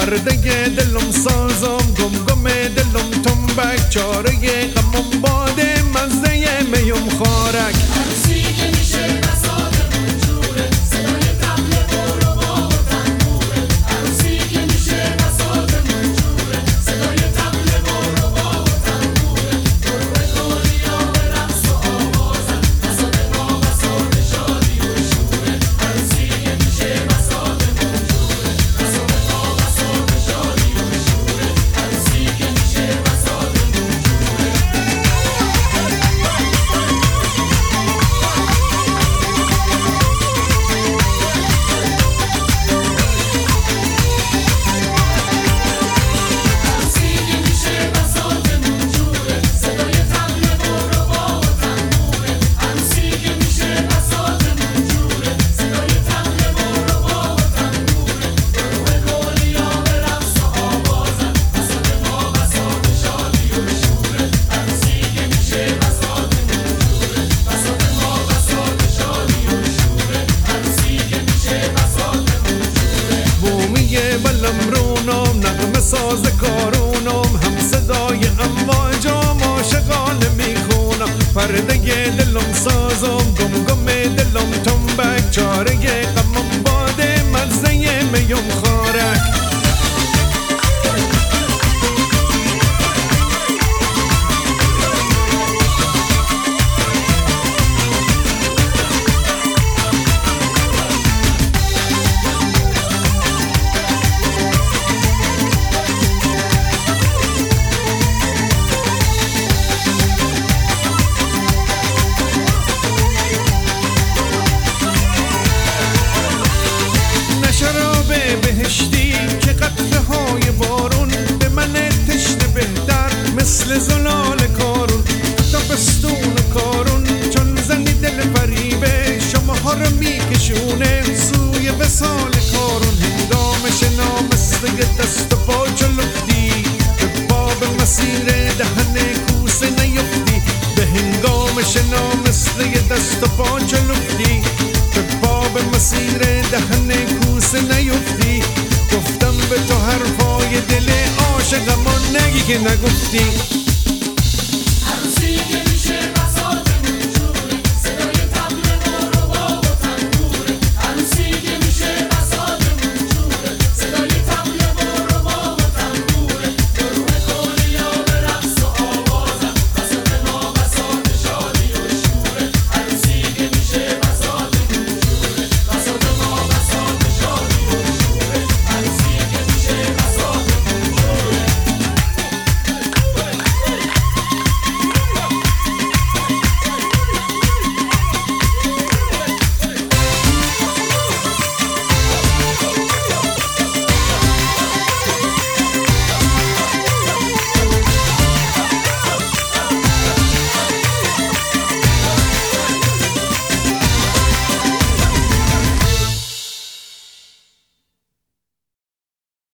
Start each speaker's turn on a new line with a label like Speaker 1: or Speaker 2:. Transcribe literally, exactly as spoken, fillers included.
Speaker 1: پرده دلم سازم، گم گم دلم تنبک، چاره غمم باده مزه میم خارک.
Speaker 2: عروسی که میشه بساطمون جوره، صدای طبل برو با و تنبوره. عروسی که میشه بساطمون جوره، صدای طبل برو با و تنبوره. گروه گلیا به رقص و آوازن، بساط ما بساط شادی و شوره. عروسی که میشه بساطمون جوره، بساط ما بساط شادی و شوره. عروسی که میشه بساطمون جوره.
Speaker 1: ساز کارونم هم صدای امواجم عاشقانه میخونم، پرده دلم سازم، گم گم دلم تنبک، چاره غمم باده مزه میم خارک. بهشتی که قطره های بارون به من تشنه بهتر مثل زلال کارون، تابستون کارون چون زنی دل فریبه شماها رو میکشونه سوی وصال کارون. هنگام شنا مثل دست و پا چلفتی، به باب مسیر دهن کوسه نیفتی. به هنگام شنا مثل دست و پا چلفتی، به باب مسیر دهن کوسه نیفتی. گفتم به تو حرفای دل عاشقم و نگی که نگفتی.